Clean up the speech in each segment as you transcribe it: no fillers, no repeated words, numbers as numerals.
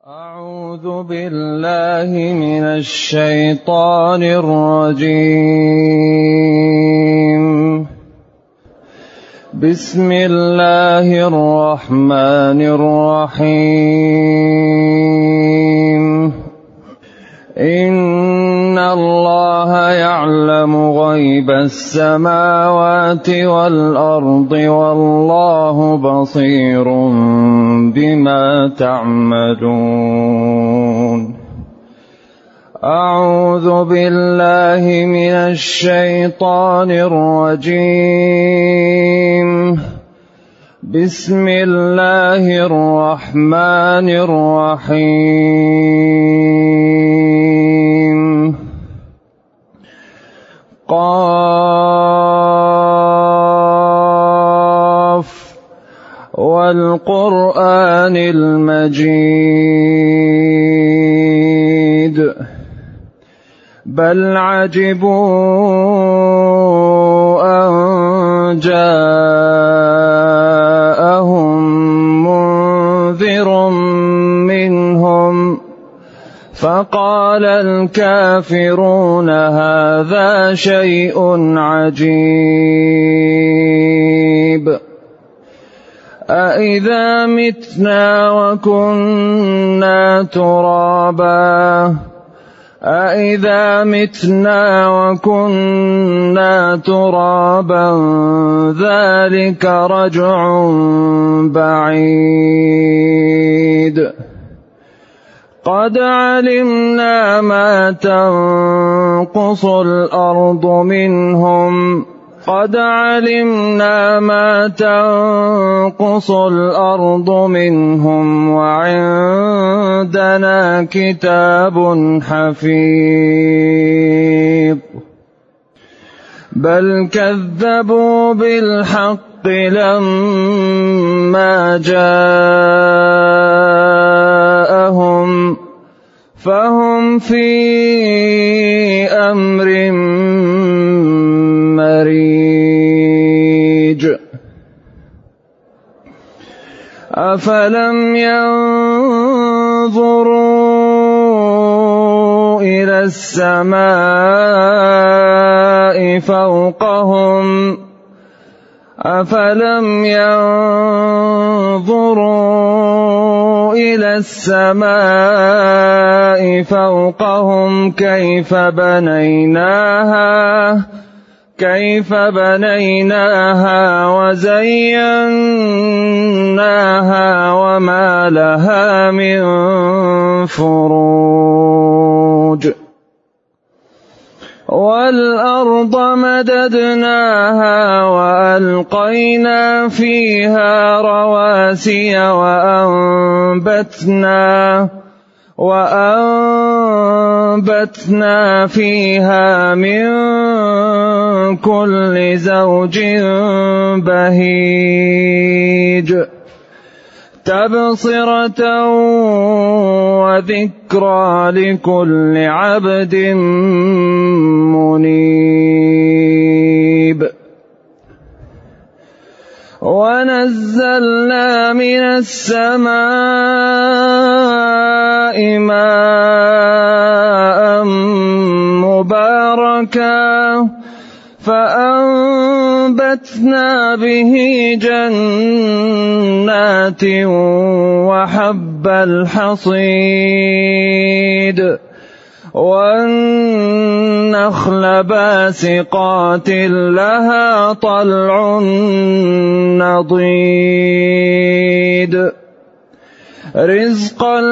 أعوذ بالله من الشيطان الرجيم. بسم الله الرحمن الرحيم. إن الله يعلم غيب السماوات والأرض والله بصير بما تعملون. أعوذ بالله من الشيطان الرجيم. بسم الله الرحمن الرحيم. قاف والقرآن المجيد. بل عجبوا أن جاءهم منذر منهم فقال الكافرون هذا شيء عجيب. أإذا متنا وكنا ترابا ذلك رجع بعيد. قد علمنا ما تنقص الأرض منهم وعندنا كتاب حفيظ. بل كذبوا بالحق لما جاءهم فهم في أمر مريج. أفلم ينظروا إلى السماء فوقهم كيف بنيناها وزيناها وما لها من فروج. والأرض مددناها وألقينا فيها رواسي وأنبتنا فيها من كل زوج بهيج. تبصرة وذكرى لكل عبد منيب. ونزلنا من السماء ماء مباركا فأنبتنا به جنات وحب الحصيد والنخل باسقات لها طلع نضيد رزقا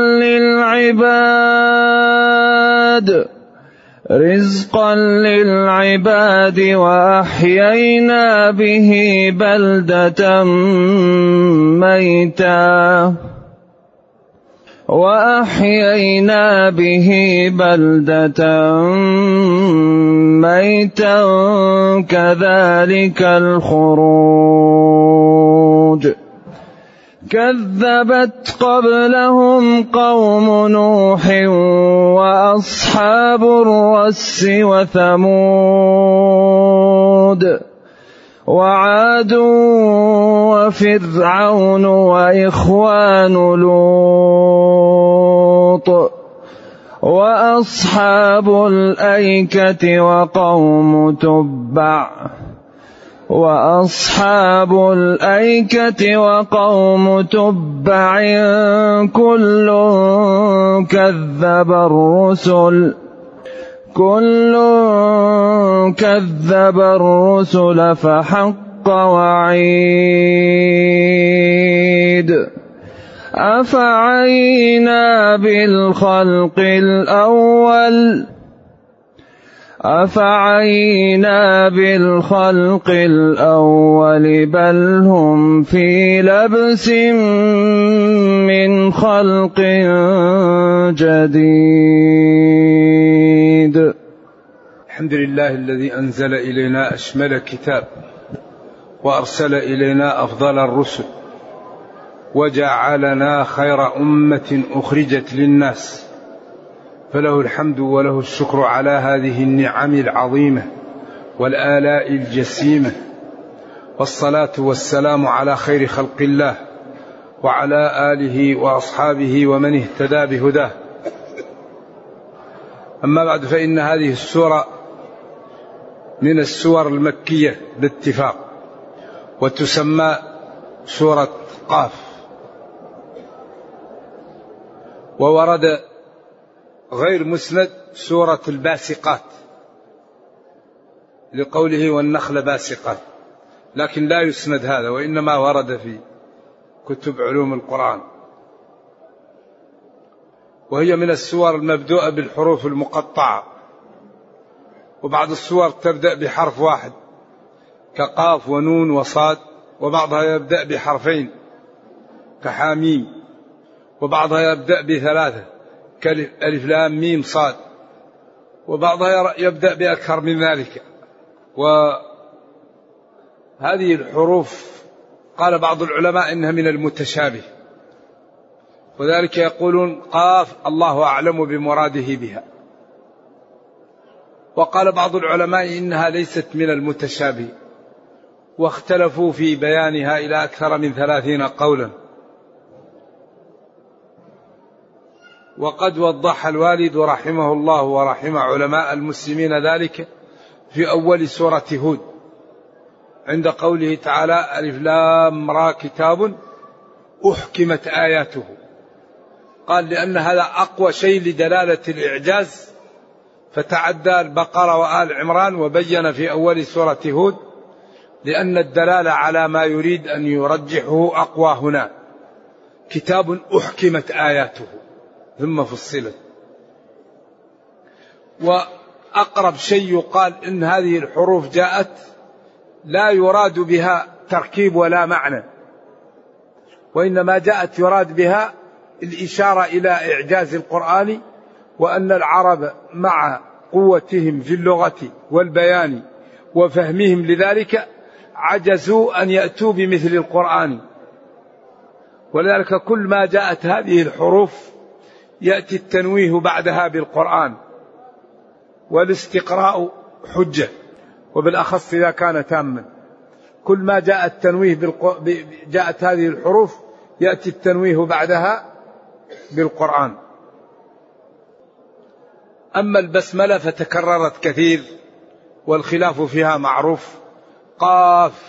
للعباد وأحيينا به بلدة ميتا كذلك الخروج. كذبت قبلهم قوم نوح وأصحاب الرس وثمود وعاد وفرعون وإخوان لوط لوط وأصحاب الأيكة وقوم تبع كل كذب الرسل فحق وعيد أفعينا بالخلق الأول بل هم في لبس من خلق جديد. الحمد لله الذي أنزل إلينا أشمل كتاب وأرسل إلينا أفضل الرسل وجعلنا خير أمة أخرجت للناس، فله الحمد وله الشكر على هذه النعم العظيمة والآلاء الجسيمة، والصلاة والسلام على خير خلق الله وعلى آله وأصحابه ومن اهتدى بهداه. أما بعد، فإن هذه السورة من السور المكية باتفاق، وتسمى سورة قاف. وورد غير مسند سورة الباسقات لقوله والنخل باسقات، لكن لا يسند هذا، وإنما ورد في كتب علوم القرآن. وهي من السور المبدوءة بالحروف المقطعة، وبعض السور تبدأ بحرف واحد كقاف ونون وصاد، وبعضها يبدأ بحرفين كحاميم، وبعضها يبدأ بثلاثة كألف لام ميم صاد، وبعضها يبدأ بأكثر من ذلك. وهذه الحروف قال بعض العلماء إنها من المتشابه، وذلك يقولون قاف الله أعلم بمراده بها. وقال بعض العلماء إنها ليست من المتشابه، واختلفوا في بيانها إلى أكثر من 30 قولا. وقد وضح الوالد رحمه الله ورحم علماء المسلمين ذلك في أول سورة هود عند قوله تعالى ألف لام را كتاب أحكمت آياته. قال لأن هذا أقوى شيء لدلالة الإعجاز، فتعدى البقرة وآل عمران وبين في أول سورة هود، لأن الدلالة على ما يريد أن يرجحه أقوى هنا. كتاب أحكمت آياته ثم فصلت. وأقرب شيء يقال إن هذه الحروف جاءت لا يراد بها تركيب ولا معنى، وإنما جاءت يراد بها الإشارة إلى إعجاز القرآن، وأن العرب مع قوتهم في اللغة والبيان وفهمهم لذلك عجزوا أن يأتوا بمثل القرآن. ولذلك كل ما جاءت هذه الحروف يأتي التنويه بعدها بالقرآن، والاستقراء حجة، وبالأخص إذا كان تاما. كل ما جاء التنويه جاءت هذه الحروف يأتي التنويه بعدها بالقرآن. أما البسملة فتكررت كثير والخلاف فيها معروف. قاف،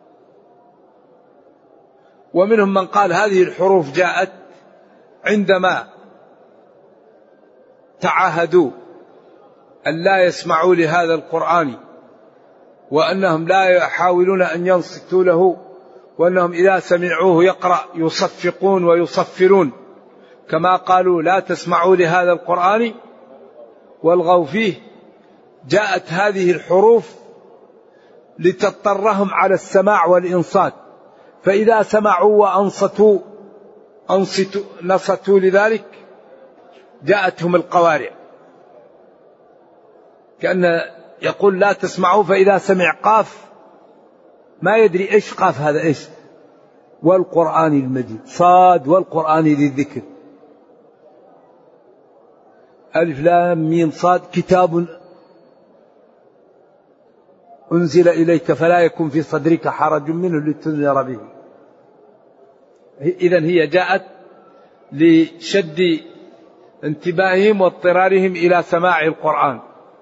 ومنهم من قال هذه الحروف جاءت عندما تعاهدوا أن لا يسمعوا لهذا القرآن، وأنهم لا يحاولون أن ينصتوا له، وأنهم إذا سمعوه يقرأ يصفقون ويصفرون، كما قالوا لا تسمعوا لهذا القرآن والغوا فيه. جاءت هذه الحروف لتضطرهم على السماع والإنصات، فإذا سمعوا وأنصتوا نصتوا لذلك جاءتهم القوارع، كأن يقول لا تسمعوا، فإذا سمع قاف ما يدري إيش قاف هذا إيش، والقرآن المجيد صاد والقرآن ذي الذكر ألف لام ميم صاد كتاب أنزل إليك فلا يكن في صدرك حرج منه لتنذر به. إذن هي جاءت لشد انتباههم واضطرارهم إلى سماع القرآن.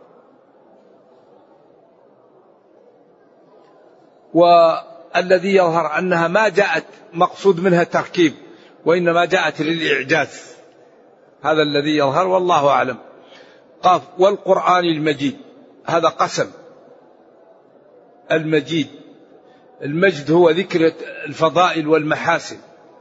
والذي يظهر أنها ما جاءت مقصود منها تركيب، وإنما جاءت للإعجاز، هذا الذي يظهر والله أعلم. قاف والقرآن المجيد، هذا قسم. المجيد، المجد هو ذكر الفضائل والمحاسن.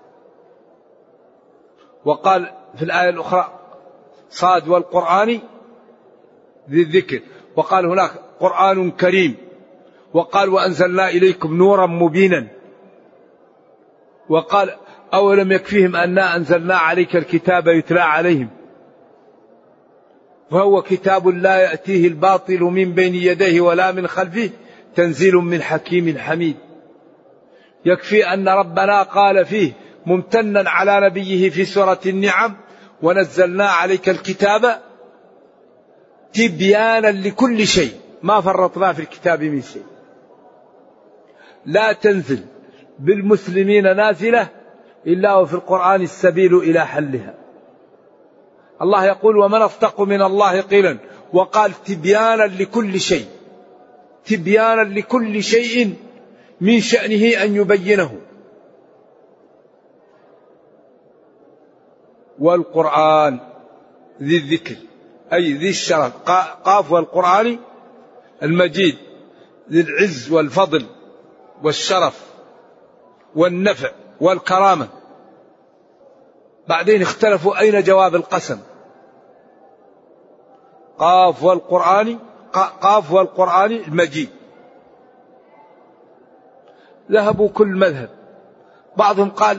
وقال في الآية الأخرى صاد والقرآن ذي الذكر، وقال هناك قرآن كريم، وقال وأنزلنا إليكم نورا مبينا، وقال أولم يكفيهم أننا أنزلنا عليك الكتاب يتلى عليهم، فهو كتاب لا يأتيه الباطل من بين يديه ولا من خلفه تنزيل من حكيم حميد. يكفي أن ربنا قال فيه ممتنا على نبيه في سورة النعم ونزلنا عليك الكتاب تبيانا لكل شيء ما فرطنا في الكتاب من شيء. لا تنزل بالمسلمين نازلة إلا وفي القرآن السبيل إلى حلها. الله يقول ومن أصدق من الله قيلا، وقال تبيانا لكل شيء، تبيانا لكل شيء من شأنه أن يبينه. والقرآن ذي الذكر أي ذي الشرف، قاف والقرآن المجيد ذي العز والفضل والشرف والنفع والكرامة. بعدين اختلفوا أين جواب القسم. قاف والقرآن المجيد. ذهبوا كل مذهب، بعضهم قال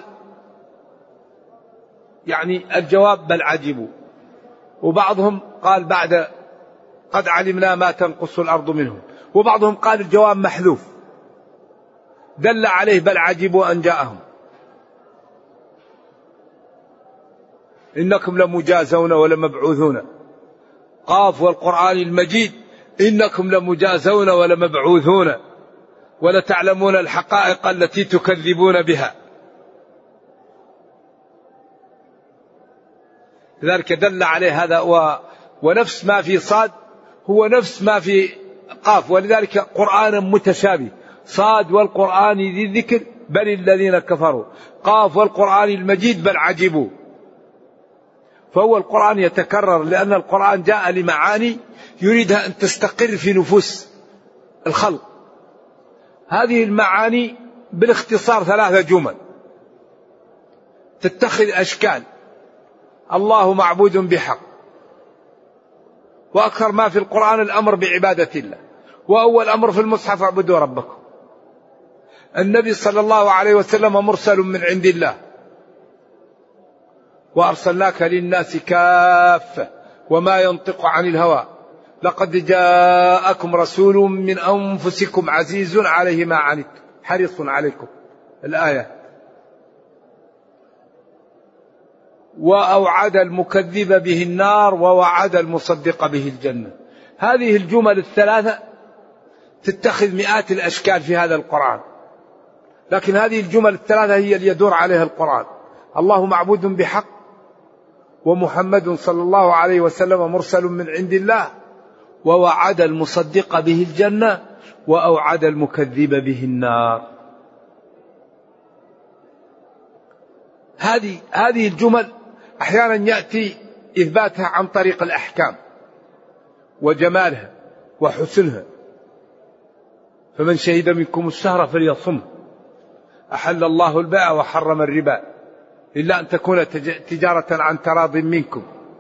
يعني الجواب بل عجبوا، وبعضهم قال بعد قد علمنا ما تنقص الأرض منهم، وبعضهم قال الجواب محذوف دل عليه بل عجبوا أن جاءهم. إنكم لمجازون ولمبعوثون. قاف والقرآن المجيد إنكم لمجازون ولمبعوثون ولتعلمون الحقائق التي تكذبون بها. لذلك دل عليه هذا ونفس ما في صاد هو نفس ما في قاف، ولذلك قرآن متشابه. صاد والقرآن ذي الذكر بل الذين كفروا، قاف والقرآن المجيد بل عجبوا. فهو القرآن يتكرر لأن القرآن جاء لمعاني يريدها أن تستقر في نفوس الخلق. هذه المعاني بالاختصار 3 جمل تتخذ أشكال. الله معبود بحق، وأكثر ما في القرآن الأمر بعبادة الله، وأول أمر في المصحف اعبدوا ربكم. النبي صلى الله عليه وسلم مرسل من عند الله، وأرسلناك للناس كافة وما ينطق عن الهوى لقد جاءكم رسول من أنفسكم عزيز عليه ما عنتم حريص عليكم الآية. وأوعد المكذب به النار ووعد المصدق به الجنة. هذه الجمل ال3 تتخذ مئات الأشكال في هذا القرآن، لكن هذه الجمل ال3 هي اللي يدور عليها القرآن. الله معبود بحق، ومحمد صلى الله عليه وسلم مرسل من عند الله، ووعد المصدق به الجنة، وأوعد المكذب به النار. هذه الجمل أحيانا يأتي إثباتها عن طريق الأحكام وجمالها وحسنها. فمن شهد منكم الشهر فليصم، أحل الله البيع وحرم الربا إلا أن تكون تجارة عن تراض منكم.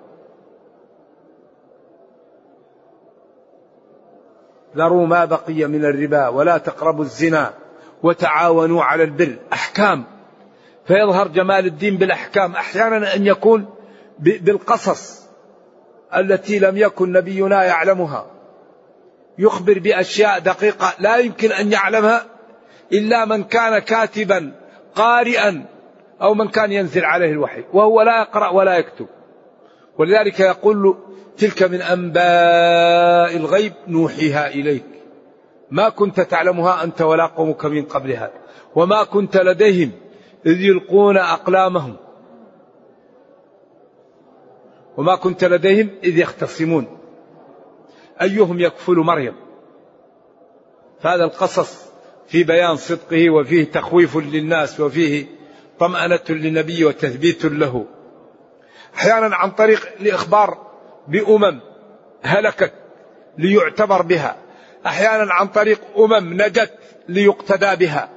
ذروا ما بقي من الربا ولا تقربوا الزنا وتعاونوا على البر. أحكام، فيظهر جمال الدين بالأحكام. أحيانا أن يكون بالقصص التي لم يكن نبينا يعلمها، يخبر بأشياء دقيقة لا يمكن أن يعلمها إلا من كان كاتبا قارئا أو من كان ينزل عليه الوحي وهو لا يقرأ ولا يكتب. ولذلك يقول تلك من أنباء الغيب نوحيها إليك ما كنت تعلمها أنت ولا قومك من قبل هذا وما كنت لديهم إذ يلقون أقلامهم وما كنت لديهم إذ يختصمون أيهم يكفل مريم. فهذا القصص في بيان صدقه وفيه تخويف للناس وفيه طمأنة للنبي وتثبيت له. أحيانا عن طريق الإخبار بأمم هلكت ليعتبر بها، أحيانا عن طريق أمم نجت ليقتدى بها.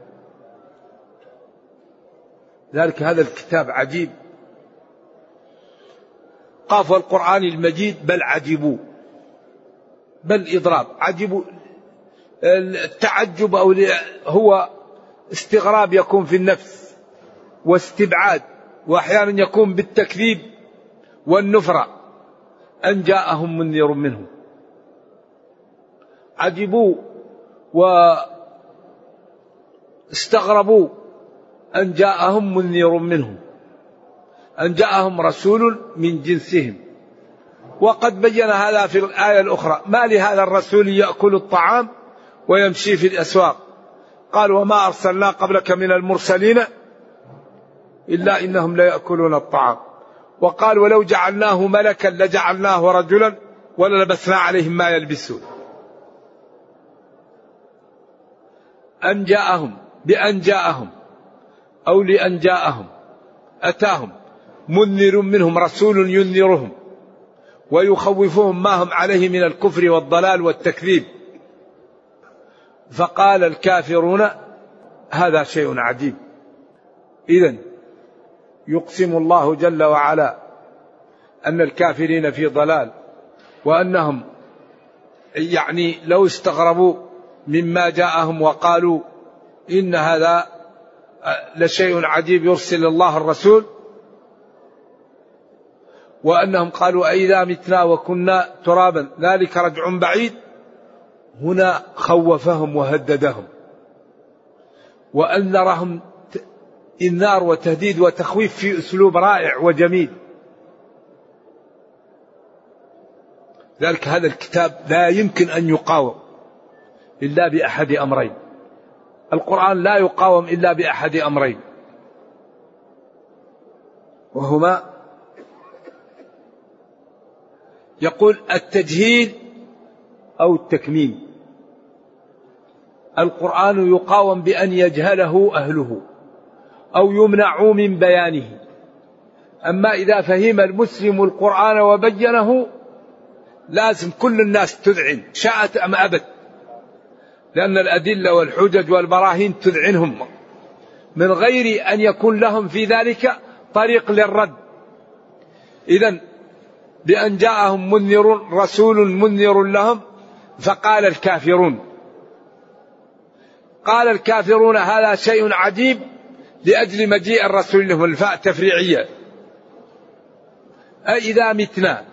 ذلك هذا الكتاب عجيب. قاف القرآن المجيد بل عجبوا، بل إضراب عجبوا. التعجب أو هو استغراب يكون في النفس واستبعاد، وأحيانا يكون بالتكذيب والنفرة. أن جاءهم منذر منهم، عجبوا واستغربوا أن جاءهم منذر منهم، أن جاءهم رسول من جنسهم. وقد بين هذا في الآية الأخرى: ما لهذا الرسول يأكل الطعام ويمشي في الأسواق. قال: وما أرسلنا قبلك من المرسلين إلا إنهم لا يأكلون الطعام. وقال: ولو جعلناه ملكا لجعلناه رجلا وللبسنا عليهم ما يلبسون. أن جاءهم بأن جاءهم أو لأن جاءهم، أتاهم منذر منهم، رسول ينذرهم ويخوفهم ما هم عليه من الكفر والضلال والتكذيب. فقال الكافرون هذا شيء عجيب. إذن يقسم الله جل وعلا أن الكافرين في ضلال، وأنهم يعني لو استغربوا مما جاءهم وقالوا إن هذا لشيء عجيب يرسل الله الرسول، وأنهم قالوا أئذا متنا وكنا ترابا ذلك رجع بعيد. هنا خوفهم وهددهم وأنذرهم إنذار وتهديد وتخويف في أسلوب رائع وجميل. ذلك هذا الكتاب لا يمكن أن يقاوم إلا بأحد أمرين. القرآن لا يقاوم إلا بأحد أمرين، وهما يقول التجهيل أو التكميم. القرآن يقاوم بأن يجهله أهله أو يمنعوا من بيانه. أما إذا فهم المسلم القرآن وبينه لازم كل الناس تذعن شاءت أم أبت، لأن الأدلة والحجج والبراهين تذعنهم من غير أن يكون لهم في ذلك طريق للرد. إذن بأن جاءهم منذر رسول منذر لهم. فقال الكافرون، قال الكافرون هذا شيء عجيب لأجل مجيء الرسول لهم، الفاء تفريعية. أئذا متنا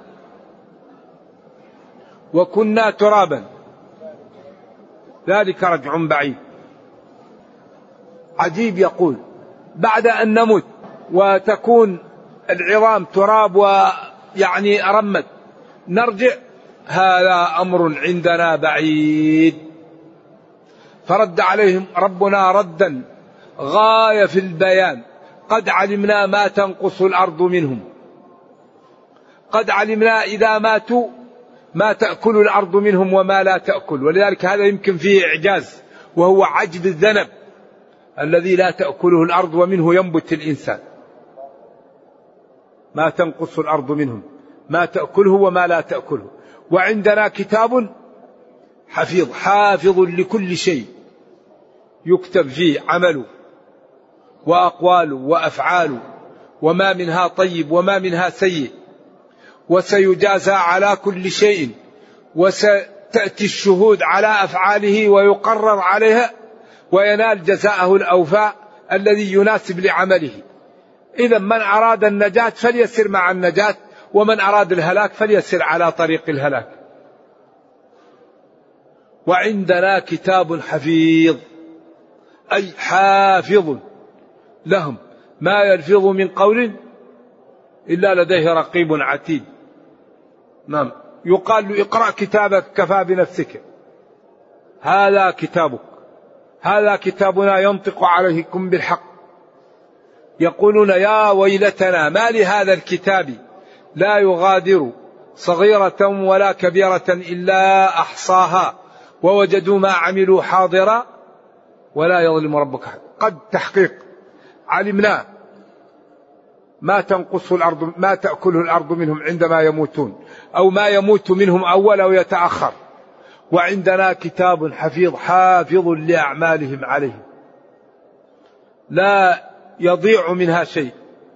وكنا ترابا ذلك رجع بعيد. عجيب، يقول بعد أن نمت وتكون العظام تراب ويعني أرمت نرجع، هذا أمر عندنا بعيد. فرد عليهم ربنا ردا غاية في البيان: قد علمنا ما تنقص الأرض منهم، قد علمنا إذا ماتوا ما تأكل الأرض منهم وما لا تأكل. ولذلك هذا يمكن فيه إعجاز، وهو عجب الذنب الذي لا تأكله الأرض ومنه ينبت الإنسان. ما تنقص الأرض منهم، ما تأكله وما لا تأكله. وعندنا كتاب حفيظ، حافظ لكل شيء يكتب فيه عمله وأقواله وأفعاله، وما منها طيب وما منها سيء، وسيجازى على كل شيء، وستأتي الشهود على أفعاله ويقرر عليها، وينال جزاءه الأوفاء الذي يناسب لعمله. إذا من أراد النجاة فليسر مع النجاة، ومن أراد الهلاك فليسر على طريق الهلاك. وعندنا كتاب حفيظ، أي حافظ لهم، ما يلفظ من قول إلا لديه رقيب عتيد. نعم، يقال له اقرأ كتابك كفى بنفسك، هذا كتابك، هذا كتابنا ينطق عليكم بالحق. يقولون يا ويلتنا ما لهذا الكتاب لا يغادر صغيرة ولا كبيرة إلا أحصاها ووجدوا ما عملوا حاضرا ولا يظلم ربك أحد. قد تحقيق علمنا ما تنقص الأرض ما تأكله الأرض منهم عندما يموتون أو ما يموت منهم أول أو يتأخر، وعندنا كتاب حفيظ حافظ لأعمالهم عليهم لا يضيع منها شيء.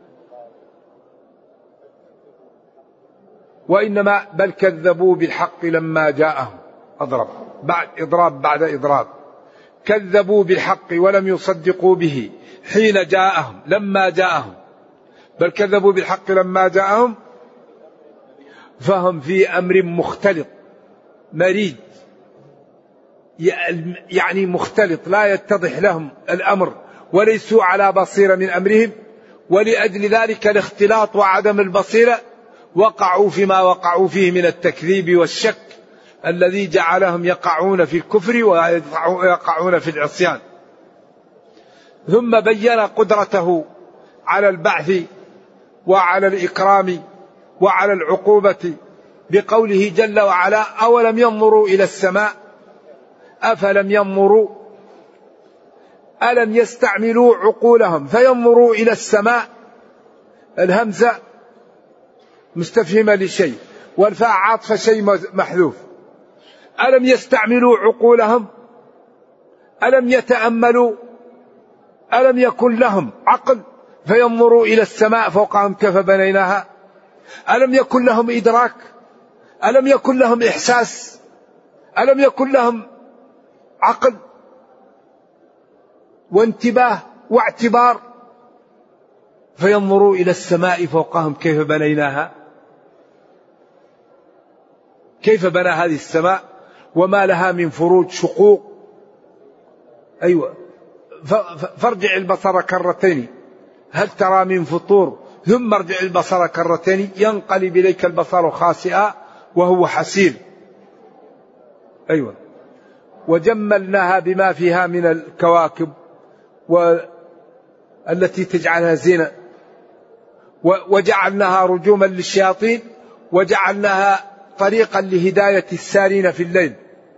وإنما بل كذبوا بالحق لما جاءهم إضراب بعد إضراب. كذبوا بالحق ولم يصدقوا به حين جاءهم لما جاءهم، بل كذبوا بالحق لما جاءهم فهم في أمر مختلط مريد، يعني مختلط لا يتضح لهم الأمر وليسوا على بصيرة من أمرهم، ولأجل ذلك الاختلاط وعدم البصيرة وقعوا فيما وقعوا فيه من التكذيب والشك الذي جعلهم يقعون في الكفر ويقعون في العصيان. ثم بين قدرته على البعث وعلى الإكرام وعلى العقوبة بقوله جل وعلا أولم ينظروا إلى السماء أفلم ينظروا ألم يستعملوا عقولهم فينظروا إلى السماء. الهمزة مستفهمة لشيء والفاء عاطفة شيء محذوف. ألم يستعملوا عقولهم ألم يتأملوا ألم يكن لهم عقل فينظروا إلى السماء فوقهم كيف بنيناها. ألم يكن لهم إدراك ألم يكن لهم إحساس ألم يكن لهم عقل وانتباه واعتبار فينظروا إلى السماء فوقهم كيف بنيناها. كيف بنى هذه السماء وما لها من فروج شقوق. أيوة فارجع البصر كرتين هل ترى من فطور ثم ارجع البصر كرتين ينقلب إليك البصر خاسئا وهو حسير. أيوة وجملناها بما فيها من الكواكب والتي تجعلها زينة وجعلناها رجوما للشياطين وجعلناها طريقا لهداية السارين في الليل.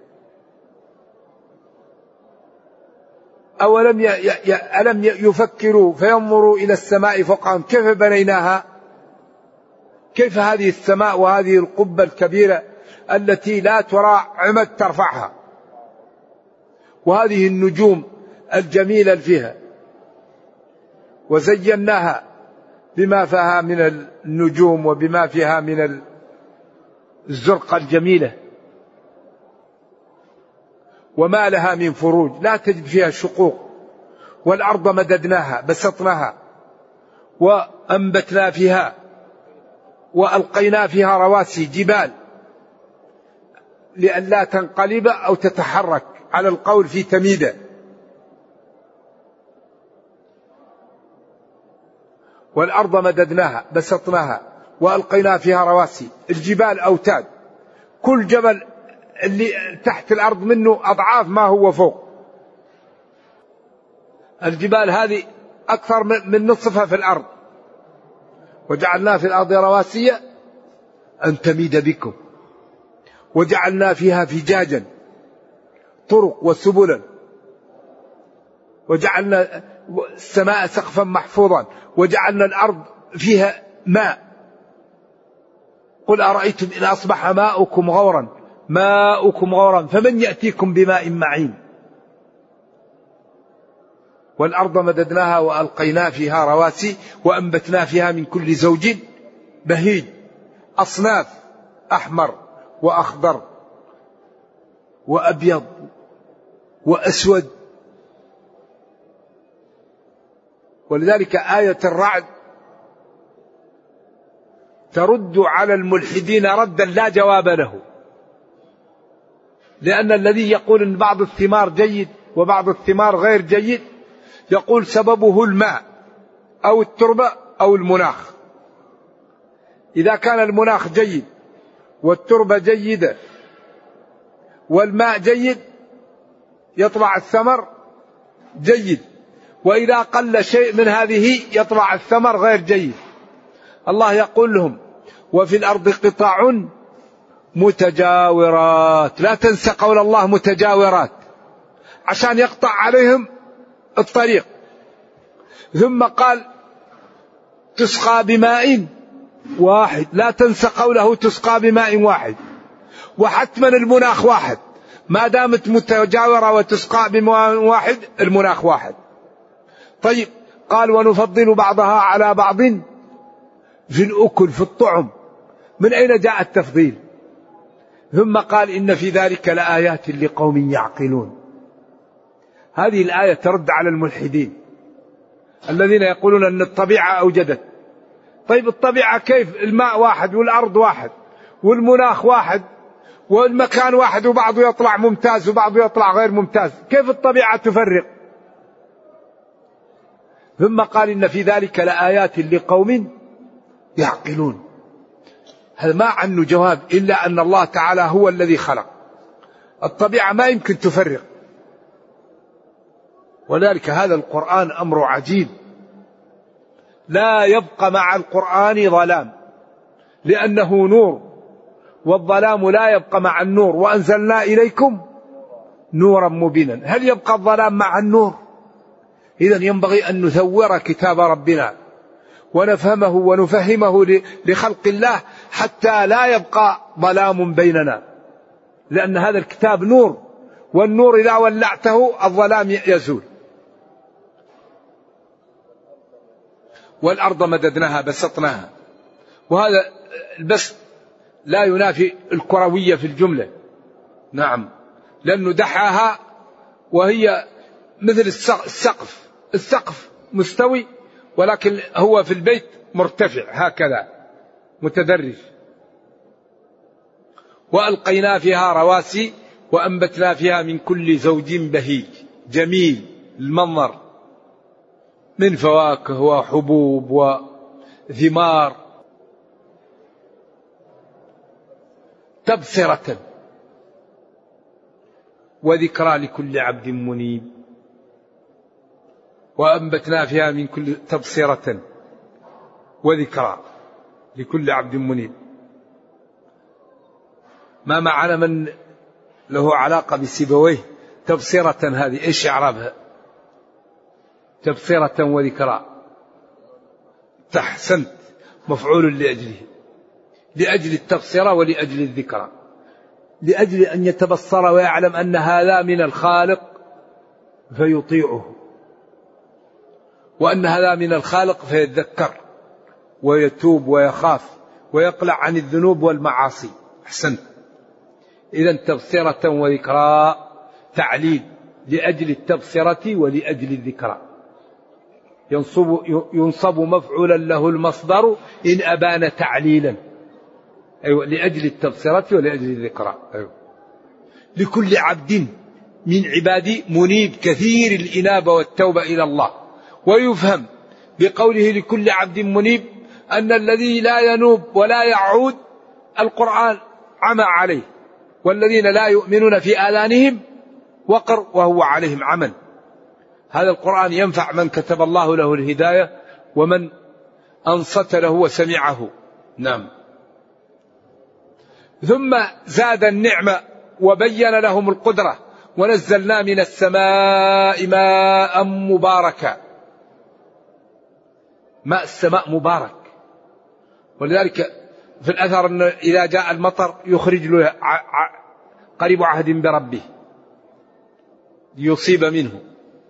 ألم يفكروا فينظروا إلى السماء فوقهم كيف بنيناها. كيف هذه السماء وهذه القبة الكبيرة التي لا ترى عمد ترفعها وهذه النجوم الجميلة فيها وزيناها بما فيها من النجوم وبما فيها من الزرقة الجميلة وما لها من فروج لا تجد فيها شقوق. والأرض مددناها بسطناها وأنبتنا فيها وألقينا فيها رواسي جبال لئلا تنقلب أو تتحرك على القول في تميدة. والأرض مددناها بسطناها وألقينا فيها رواسي. الجبال أوتاد كل جبل اللي تحت الأرض منه أضعاف ما هو فوق. الجبال هذه أكثر من نصفها في الأرض. وجعلنا في الأرض رواسي أن تميد بكم وجعلنا فيها فجاجا طرق وسبلا وجعلنا السماء سقفا محفوظا وجعلنا الأرض فيها ماء. قل أرأيتم إن أصبح ماؤكم غورا فمن يأتيكم بماء معين. والأرض مددناها وألقينا فيها رواسي وأنبتنا فيها من كل زوج بهيج أصناف أحمر وأخضر وأبيض وأسود. ولذلك آية الرعد ترد على الملحدين ردا لا جواب له، لأن الذي يقول أن بعض الثمار جيد وبعض الثمار غير جيد يقول سببه الماء أو التربة أو المناخ. إذا كان المناخ جيد والتربة جيدة والماء جيد يطلع الثمر جيد، وإذا قل شيء من هذه يطلع الثمر غير جيد. الله يقول لهم وفي الأرض قطع متجاورات. لا تنسى قول الله متجاورات عشان يقطع عليهم الطريق. ثم قال تسقى بماء واحد، لا تنسى قوله تسقى بماء واحد. وحتما المناخ واحد، ما دامت متجاورة وتسقى بماء واحد المناخ واحد. طيب قال ونفضل بعضها على بعض في الأكل في الطعم. من أين جاء التفضيل؟ ثم قال إن في ذلك لآيات لقوم يعقلون. هذه الآية ترد على الملحدين الذين يقولون أن الطبيعة أوجدت. طيب الطبيعة كيف؟ الماء واحد والأرض واحد والمناخ واحد والمكان واحد، وبعضه يطلع ممتاز وبعضه يطلع غير ممتاز، كيف الطبيعة تفرق؟ ثم قال إن في ذلك لآيات لقوم يعقلون. هذا ما عنه جواب إلا أن الله تعالى هو الذي خلق الطبيعة، ما يمكن تفرق. ولذلك هذا القرآن أمر عجيب، لا يبقى مع القرآن ظلام لأنه نور، والظلام لا يبقى مع النور. وأنزلنا إليكم نورا مبينا. هل يبقى الظلام مع النور؟ إذن ينبغي أن نثور كتاب ربنا ونفهمه ونفهمه لخلق الله حتى لا يبقى ظلام بيننا، لأن هذا الكتاب نور، والنور إذا ولعته الظلام يزول. والأرض مددناها بسطناها. وهذا البسط لا ينافي الكروية في الجملة، نعم، لأنه دحاها وهي مثل السقف. السقف مستوي ولكن هو في البيت مرتفع هكذا متدرج. وألقينا فيها رواسي وأنبتنا فيها من كل زوج بهيج جميل المنظر، من فواكه وحبوب وثمار، تبصرة وذكرى لكل عبد منيب. وأنبتنا فيها من كل تبصرة وذكرى لكل عبد منيب. ما معنا من له علاقة بسيبويه تبصرة، هذه ايش اعرابها؟ تبصرة وذكرى، تحسنت، مفعول لأجله، لأجل التبصرة ولأجل الذكرى، لأجل أن يتبصر ويعلم أن هذا من الخالق فيطيعه، وأن هذا من الخالق فيتذكر ويتوب ويخاف ويقلع عن الذنوب والمعاصي. أحسنت. إذن تبصرة وذكرى تعليل لأجل التبصرة ولأجل الذكرى. ينصب مفعولا له المصدر إن أبان تعليلا. أيوة، لأجل التبصرة ولأجل الذكرى. أيوة. لكل عبد من عبادي منيب، كثير الإنابة والتوبة إلى الله. ويفهم بقوله لكل عبد منيب أن الذي لا ينوب ولا يعود القرآن عمى عليه، والذين لا يؤمنون في آذانهم وقر وهو عليهم عمى. هذا القرآن ينفع من كتب الله له الهداية ومن أنصت له وسمعه. نعم. ثم زاد النعمة وبين لهم القدرة. ونزلنا من السماء ماء مباركا. ماء السماء مبارك، ولذلك في الأثر أنه إذا جاء المطر يخرج له قريب عهد بربه يصيب منه.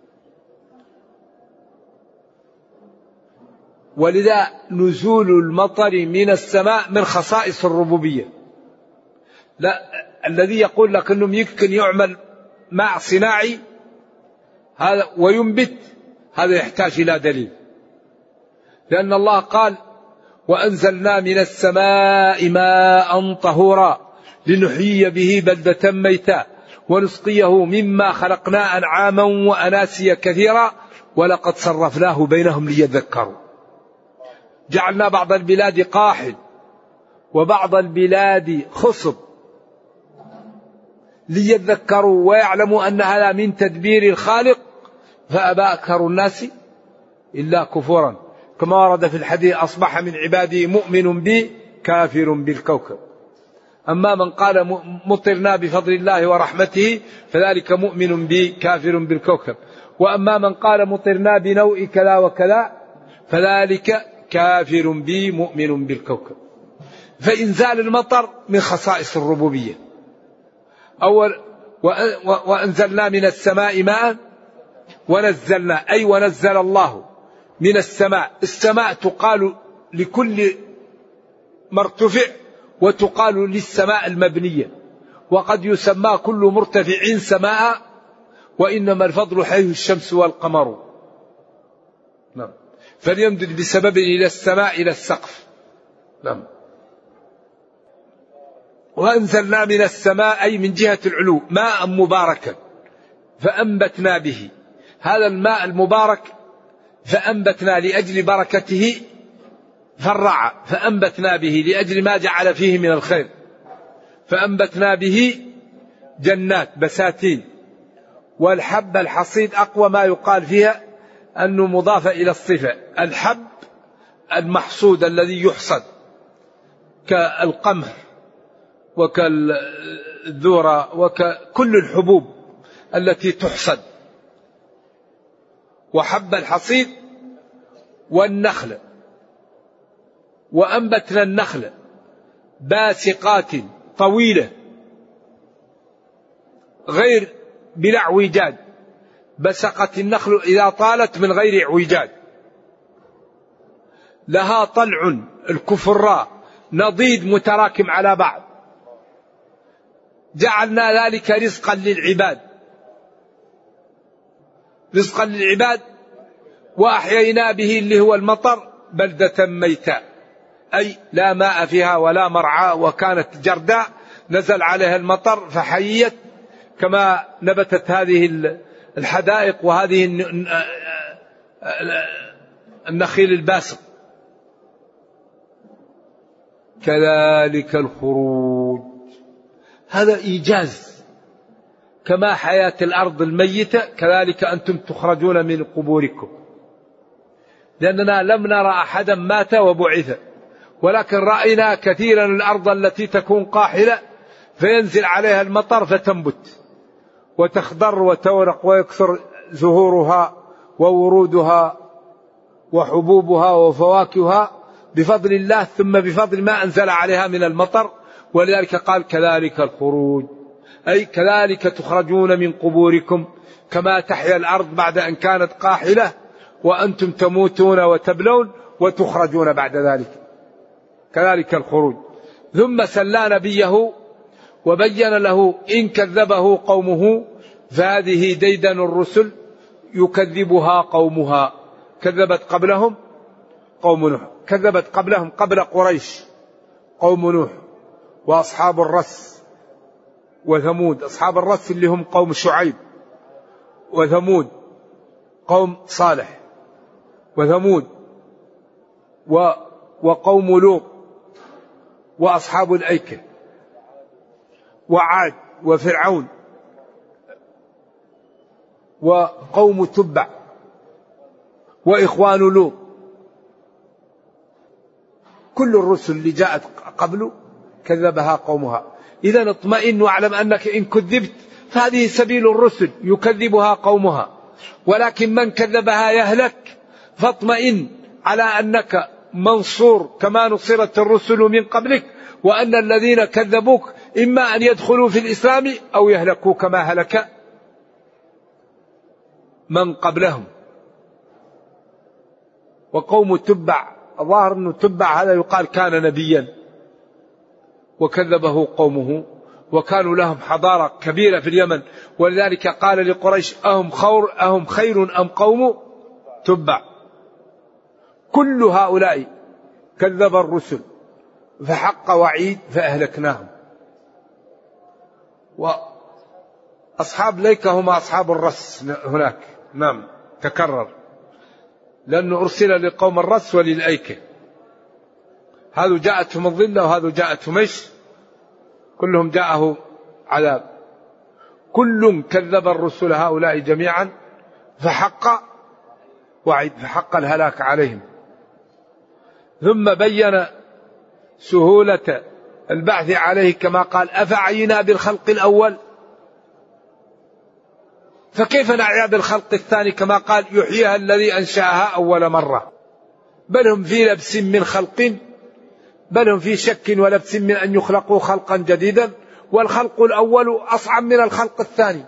ولذا نزول المطر من السماء من خصائص الربوبية. لا، الذي يقول لك أنه يمكن يعمل ماء صناعي هذا وينبت، هذا يحتاج إلى دليل، لأن الله قال وأنزلنا من السماء ماء طهورا لنحيي به بلدة ميتا ونسقيه مما خلقنا أنعاما وأناسيا كثيرا ولقد صرفناه بينهم ليذكروا. جعلنا بعض البلاد قاحل وبعض البلاد خصب ليذكروا ويعلموا أن هذا من تدبير الخالق فأبى أكثر الناس إلا كفورا. كما ورد في الحديث أصبح من عبادي مؤمن بي كافر بالكوكب. أما من قال مطرنا بفضل الله ورحمته فذلك مؤمن بي كافر بالكوكب. وأما من قال مطرنا بنوء كذا وكذا فذلك كافر بي مؤمن بالكوكب. فإنزال المطر من خصائص الربوبية. أول وأنزلنا من السماء ماء ونزلنا، أي ونزل الله من السماء. السماء تقال لكل مرتفع وتقال للسماء المبنية، وقد يسمى كل مرتفع سماء، وإنما الفضل حيث الشمس والقمر. نعم. فليمدد بسبب إلى السماء إلى السقف. نعم. وأنزلنا من السماء أي من جهة العلو ماء مباركا فأنبتنا به. هذا الماء المبارك فأنبتنا لأجل بركته فرع، فأنبتنا به لأجل ما جعل فيه من الخير، فأنبتنا به جنات بساتين. والحب الحصيد أقوى ما يقال فيها أنه مضاف إلى الصفة. الحب المحصود الذي يحصد كالقمح وكالذرة وكل الحبوب التي تحصد. وحب الحصيد والنخل. وأنبتنا النخل باسقات طويلة غير بلا اعوجاج. بسقت النخل إذا طالت من غير اعوجاج. لها طلع الكفراء نضيد متراكم على بعض. جعلنا ذلك رزقا للعباد، رزقا للعباد. وأحيينا به اللي هو المطر بلدة ميتة، أي لا ماء فيها ولا مرعى، وكانت جرداء نزل عليها المطر فحيت كما نبتت هذه الحدائق وهذه النخيل الباسق. كذلك الخروج، هذا إيجاز. كما حياة الأرض الميتة كذلك أنتم تخرجون من قبوركم. لأننا لم نرى أحدا مات وبعث، ولكن رأينا كثيرا الأرض التي تكون قاحلة فينزل عليها المطر فتنبت وتخضر وتورق ويكثر زهورها وورودها وحبوبها وفواكهها بفضل الله، ثم بفضل ما أنزل عليها من المطر. ولذلك قال كذلك الخروج، أي كذلك تخرجون من قبوركم كما تحيا الأرض بعد أن كانت قاحلة، وأنتم تموتون وتبلون وتخرجون بعد ذلك. كذلك الخروج. ثم سلى نبيه وبين له إن كذبه قومه فهذه ديدن الرسل يكذبها قومها. كذبت قبلهم قوم نوح، كذبت قبلهم قبل قريش قوم نوح وأصحاب الرس وثمود. أصحاب الرس اللي هم قوم شعيب، وثمود قوم صالح، وثمود وقوم لوط وأصحاب الأيكة وعاد وفرعون وقوم تبع وإخوان لوط. كل الرسل اللي جاءت قبله كذبها قومها. إذا اطمئن واعلم أنك إن كذبت فهذه سبيل الرسل يكذبها قومها، ولكن من كذبها يهلك. فاطمئن على أنك منصور كما نصرت الرسل من قبلك، وأن الذين كذبوك إما أن يدخلوا في الإسلام أو يهلكوا كما هلك من قبلهم. وقوم تبع، الظاهر أنه تبع هذا يقال كان نبيا وكذبه قومه، وكانوا لهم حضارة كبيرة في اليمن. ولذلك قال لقريش أهم خير أم قوم تبع. كل هؤلاء كذب الرسل فحق وعيد فأهلكناهم. وأصحاب ليكة هم أصحاب الرس هناك. نعم تكرر، لأنه أرسل لقوم الرس وللأيكة. هذا جاءتهم الظلة وهذا جاءتهم ايش؟ كلهم جاءه عذاب. كل كذب الرسل هؤلاء جميعا فحق وعيد، فحق الهلاك عليهم. ثم بين سهولة البعث عليه كما قال أفعينا بالخلق الأول، فكيف نعيا بالخلق الثاني كما قال يحييها الذي أنشأها أول مرة. بل هم في لبس من خلق، بل هم في شك ولبس من أن يخلقوا خلقا جديدا، والخلق الأول أصعب من الخلق الثاني.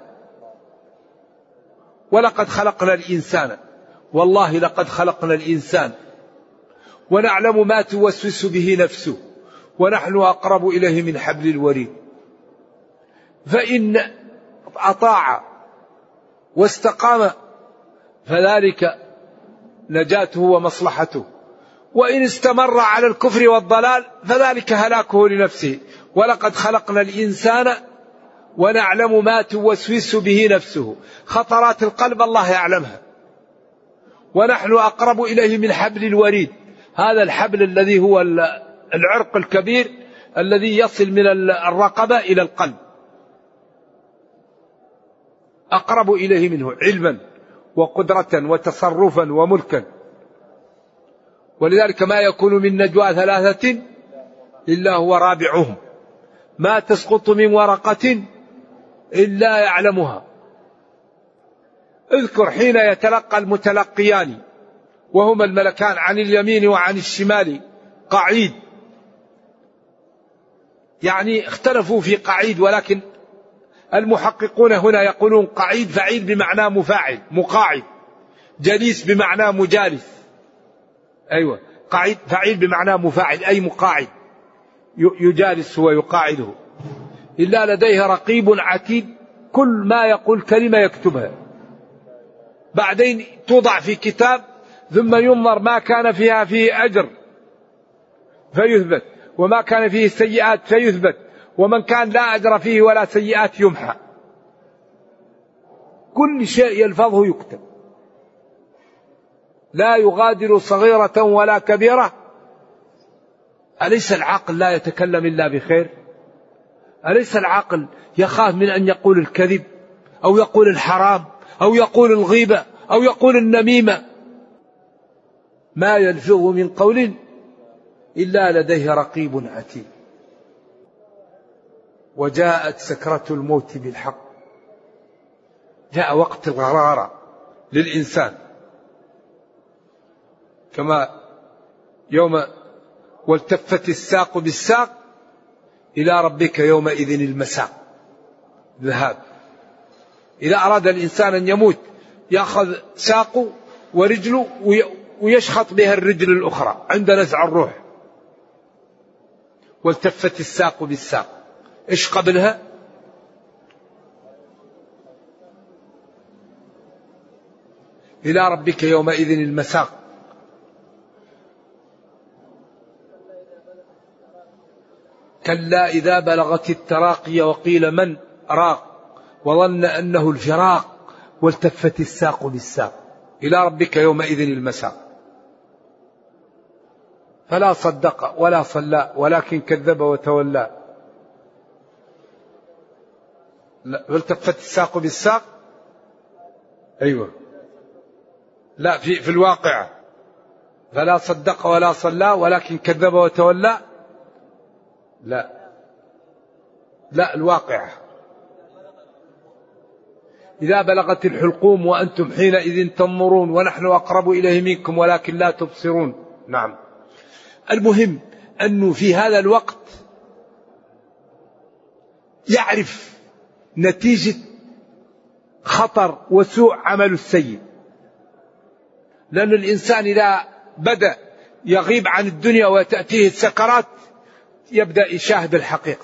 ولقد خلقنا الإنسان، والله لقد خلقنا الإنسان ونعلم ما توسوس به نفسه ونحن أقرب إليه من حبل الوريد. فإن أطاع واستقام فذلك نجاته ومصلحته، وإن استمر على الكفر والضلال فذلك هلاكه لنفسه. ولقد خلقنا الإنسان ونعلم ما توسوس به نفسه، خطرات القلب الله يعلمها، ونحن أقرب إليه من حبل الوريد. هذا الحبل الذي هو العرق الكبير الذي يصل من الرقبة إلى القلب، أقرب إليه منه علما وقدرة وتصرفا وملكا. ولذلك ما يكون من نجوى ثلاثة إلا هو رابعهم، ما تسقط من ورقة إلا يعلمها. اذكر حين يتلقى المتلقيان وهما الملكان عن اليمين وعن الشمال قعيد، يعني اختلفوا في قعيد، ولكن المحققون هنا يقولون قعيد فعيل بمعنى مفاعل مقاعد، جليس بمعنى مجالس. أيوة، قعيد فعيل بمعنى مفاعل أي مقاعد يجالس ويقاعده. إلا لديه رقيب عتيد، كل ما يقول كلمة يكتبها، بعدين توضع في كتاب ثم ينظر ما كان فيه أجر فيثبت، وما كان فيه سيئات فيثبت، ومن كان لا أجر فيه ولا سيئات يمحى. كل شيء يلفظه يكتب، لا يغادر صغيرة ولا كبيرة. أليس العاقل لا يتكلم إلا بخير؟ أليس العاقل يخاف من أن يقول الكذب أو يقول الحرام أو يقول الغيبة أو يقول النميمة؟ ما يلفظ من قول إلا لديه رقيب عتيد. وجاءت سكرة الموت بالحق، جاء وقت الغرارة للإنسان، كما يوم والتفت الساق بالساق إلى ربك يومئذ المساق ذهاب. إذا أراد الإنسان أن يموت يأخذ ساقه ورجله ويشخط بها الرجل الأخرى عند نزع الروح. والتفت الساق بالساق، إيش قبلها؟ إلى ربك يومئذ المساق. كلا إذا بلغت التراقي وقيل من راق وظن أنه الفراق والتفت الساق بالساق إلى ربك يومئذ المساق. فلا صدق ولا صلى ولكن كذب وتولى. والتفت الساق بالساق، أيوة، لا في الواقع فلا صدق ولا صلى ولكن كذب وتولى. لا الواقع إذا بلغت الحلقوم وأنتم حينئذ تنظرون ونحن أقرب إليه منكم ولكن لا تبصرون. نعم. المهم أنه في هذا الوقت يعرف نتيجة خطر وسوء عمل السيء، لأن الإنسان إذا بدأ يغيب عن الدنيا وتأتيه السكرات يبدأ يشاهد الحقيقة،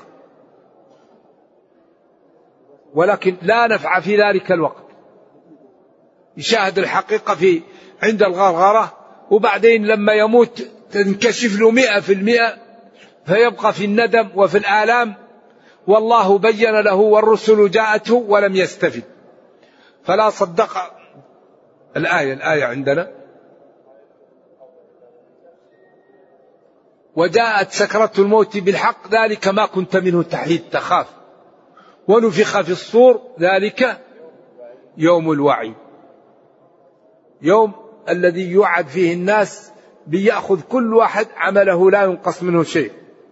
ولكن لا نفع في ذلك الوقت. يشاهد الحقيقة عند الغرغرة، وبعدين لما يموت تنكشف له 100%، فيبقى في الندم وفي الآلام، والله بين له والرسل جاءته ولم يستفد. فلا صدق. الآية عندنا وجاءت سكرة الموت بالحق ذلك ما كنت منه تحيد تخاف ونفخ في الصور ذلك يوم الوعيد، يوم الذي يوعد فيه الناس بيأخذ كل واحد عمله لا ينقص منه شيء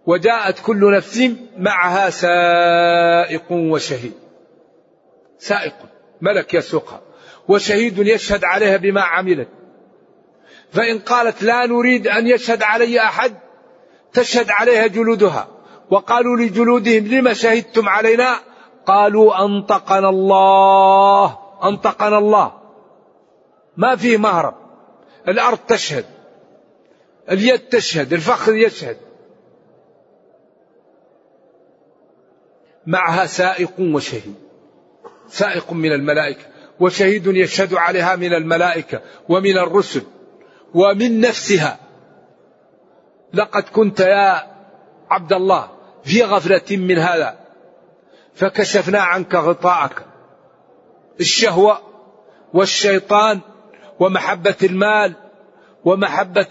وجاءت كل نفس معها سائق وشهيد. سائق ملك يسوقها، وشهيد يشهد عليها بما عملت. فإن قالت لا نريد أن يشهد علي أحد تشهد عليها جلودها. وقالوا لجلودهم لما شهدتم علينا؟ قالوا أنطقنا الله. أنطقنا الله، ما فيه مهرب. الأرض تشهد، اليد تشهد، الفخذ يشهد. معها سائق وشهيد، سائق من الملائكة وشهيد يشهد عليها من الملائكة ومن الرسل ومن نفسها. لقد كنت يا عبد الله في غفلة من هذا فكشفنا عنك غطاءك. الشهوة والشيطان ومحبة المال ومحبة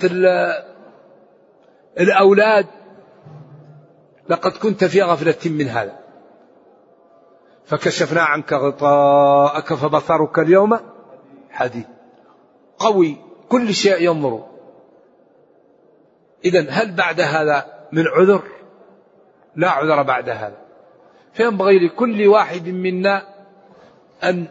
الأولاد، لقد كنت في غفلة من هذا فكشفنا عنك غطاءك فبصرك اليوم حديد. قوي، كل شيء ينظر. إذن هل بعد هذا من عذر؟ لا عذر بعد هذا. فينبغي لكل واحد منا أن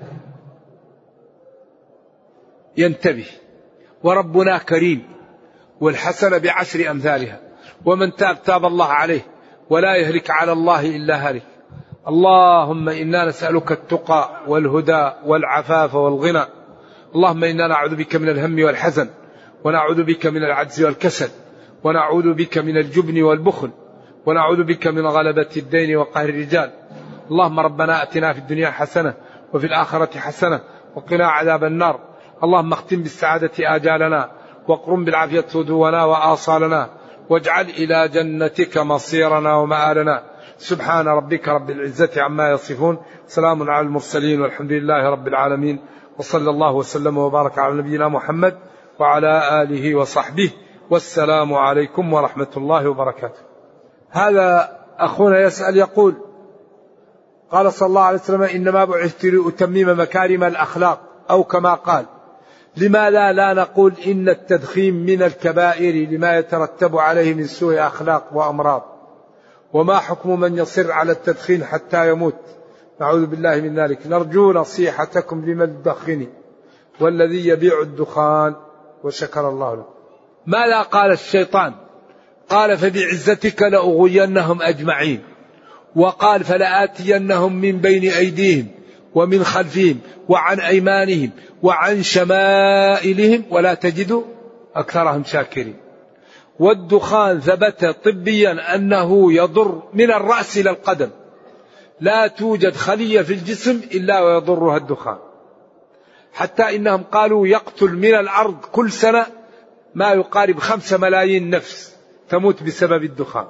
ينتبه. وربنا كريم، والحسنة بعشر أمثالها، ومن تاب تاب الله عليه، ولا يهلك على الله إلا هلك. اللهم إنا نسألك التقى والهدى والعفاف والغنى. اللهم إنا نعوذ بك من الهم والحزن، ونعوذ بك من العجز والكسل، ونعوذ بك من الجبن والبخل، ونعوذ بك من غلبة الدين وقهر الرجال. اللهم ربنا أتنا في الدنيا حسنة وفي الآخرة حسنة وقنا عذاب النار. اللهم اختم بالسعادة آجالنا، واقرم بالعافية صدورنا وآصالنا، واجعل إلى جنتك مصيرنا ومآلنا. سبحان ربك رب العزة عما يصفون، سلام على المرسلين، والحمد لله رب العالمين، وصلى الله وسلم وبارك على نبينا محمد وعلى آله وصحبه، والسلام عليكم ورحمة الله وبركاته. هذا أخونا يسأل يقول: قال صلى الله عليه وسلم: إنما بعثت لأتمم مكارم الأخلاق، أو كما قال. لماذا لا نقول إن التدخين من الكبائر لما يترتب عليه من سوء أخلاق وأمراض؟ وما حكم من يصر على التدخين حتى يموت؟ نعوذ بالله من ذلك. نرجو نصيحتكم لمن الدخن والذي يبيع الدخان، وشكر الله له. ماذا قال الشيطان؟ قال: فبعزتك لأغوينهم أجمعين. وقال: فلآتينهم من بين أيديهم ومن خلفهم وعن أيمانهم وعن شمائلهم ولا تجد أكثرهم شاكرين. والدخان ثبت طبيا أنه يضر من الرأس إلى القدم، لا توجد خلية في الجسم إلا ويضرها الدخان، حتى إنهم قالوا يقتل من الأرض كل سنة ما يقارب 5 ملايين نفس تموت بسبب الدخان.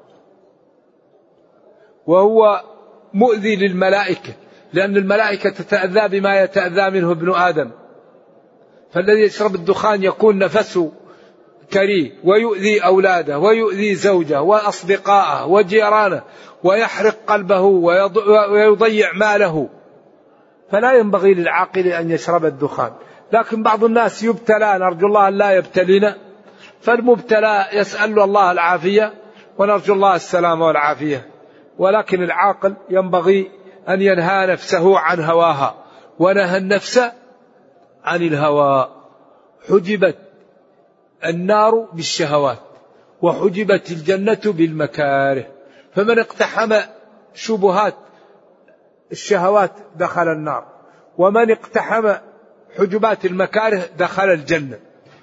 وهو مؤذي للملائكة، لأن الملائكة تتأذى بما يتأذى منه ابن آدم. فالذي يشرب الدخان يكون نفسه كريه، ويؤذي أولاده، ويؤذي زوجه وأصدقائه وجيرانه، ويحرق قلبه ويضيع ماله. فلا ينبغي للعاقل أن يشرب الدخان. لكن بعض الناس يبتلى، نرجو الله أن لا يبتلينا. فالمبتلى يسأل الله العافية، ونرجو الله السلامة والعافية. ولكن العاقل ينبغي أن ينهى نفسه عن هواها، ونهى النفس عن الهوى. حجبت النار بالشهوات، وحجبت الجنة بالمكاره. فمن اقتحم شبهات الشهوات دخل النار، ومن اقتحم حجبات المكاره دخل الجنة.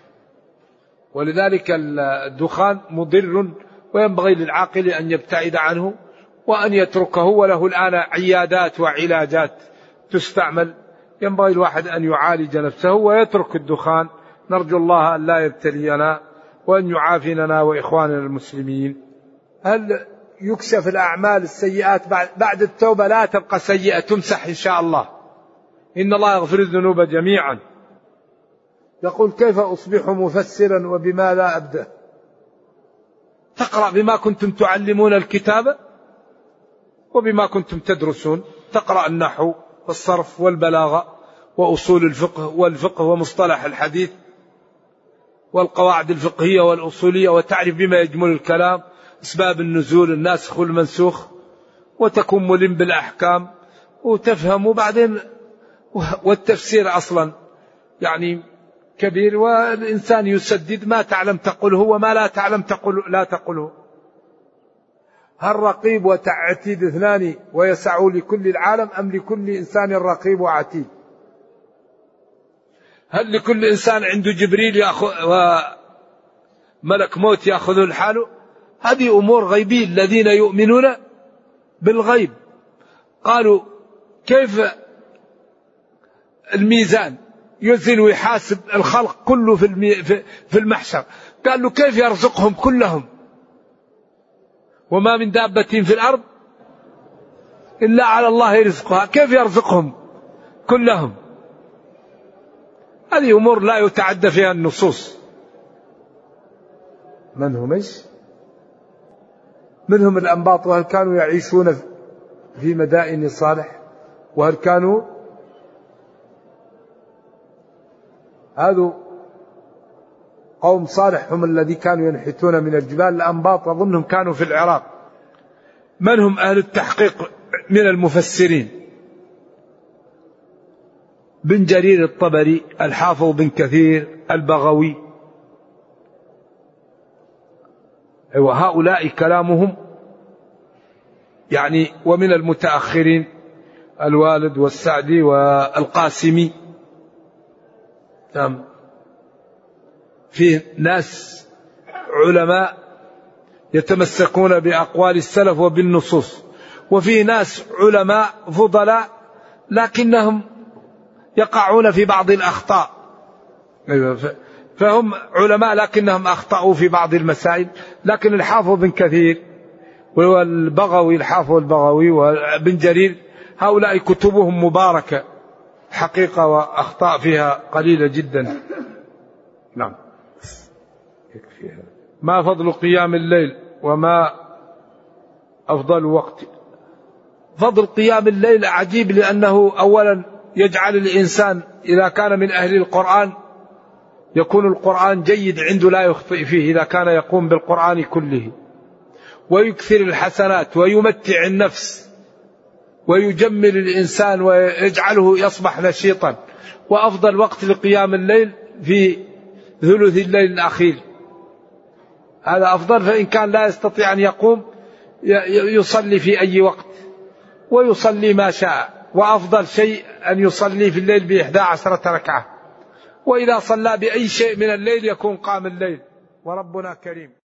ولذلك الدخان مضر، وينبغي للعاقل أن يبتعد عنه وأن يتركه. وله الآن عيادات وعلاجات تستعمل. ينبغي الواحد أن يعالج نفسه ويترك الدخان. نرجو الله أن لا يبتلينا، وأن يعافينا وإخواننا المسلمين. هل يكشف الأعمال السيئات بعد التوبة؟ لا تبقى سيئة، تمسح إن شاء الله. إن الله يغفر الذنوب جميعا. يقول: كيف أصبح مفسرا وبماذا أبدأ؟ تقرأ بما كنتم تعلمون الكتاب وبما كنتم تدرسون. تقرأ النحو والصرف والبلاغة وأصول الفقه ومصطلح الحديث والقواعد الفقهية والأصولية، وتعرف بما يجمل الكلام. أسباب النزول، الناسخ والمنسوخ، وتكون ملم بالأحكام وتفهم. وبعدين والتفسير أصلا يعني كبير، والإنسان يسدد ما تعلم تقوله وما لا تعلم لا تقوله. هل رقيب وعتيد اثنان ويسع لكل العالم أم لكل إنسان رقيب وعتيد؟ هل لكل إنسان عنده جبريل وملك موت يأخذه الحال؟ هذه أمور غيبية. الذين يؤمنون بالغيب قالوا كيف الميزان يزن ويحاسب الخلق كله في المحشر؟ قال له كيف يرزقهم كلهم؟ وما من دابة في الأرض إلا على الله رزقها، كيف يرزقهم كلهم؟ هذه أمور لا يتعدى فيها النصوص. من هم إيش؟ منهم الأنباط، وهل كانوا يعيشون في مدائن صالح؟ وهل كانوا هذا قوم صالح هم الذي كانوا ينحتون من الجبال. الأنباط أظنهم كانوا في العراق. من هم أهل التحقيق من المفسرين؟ بن جرير الطبري، الحافظ بن كثير، البغوي. وهؤلاء كلامهم يعني. ومن المتأخرين الوالد والسعدي والقاسمي. فيه ناس علماء يتمسكون بأقوال السلف وبالنصوص، وفيه ناس علماء فضلاء لكنهم يقعون في بعض الأخطاء. فهم علماء لكنهم أخطأوا في بعض المسائل. لكن الحافظ بن كثير والبغوي، الحافظ البغوي وابن جرير، هؤلاء كتبهم مباركة حقيقة، وأخطاء فيها قليلة جدا. نعم. ما فضل قيام الليل وما أفضل وقت؟ فضل قيام الليل عجيب، لأنه أولا يجعل الإنسان إذا كان من أهل القرآن يكون القرآن جيد عنده لا يخطئ فيه إذا كان يقوم بالقرآن كله، ويكثر الحسنات ويمتع النفس ويجمل الإنسان ويجعله يصبح نشيطا. وأفضل وقت لقيام الليل في ثلث الليل الأخير، هذا أفضل. فإن كان لا يستطيع أن يقوم يصلي في أي وقت ويصلي ما شاء. وأفضل شيء أن يصلي في الليل ب11 ركعة، وإذا صلى بأي شيء من الليل يكون قام الليل، وربنا كريم.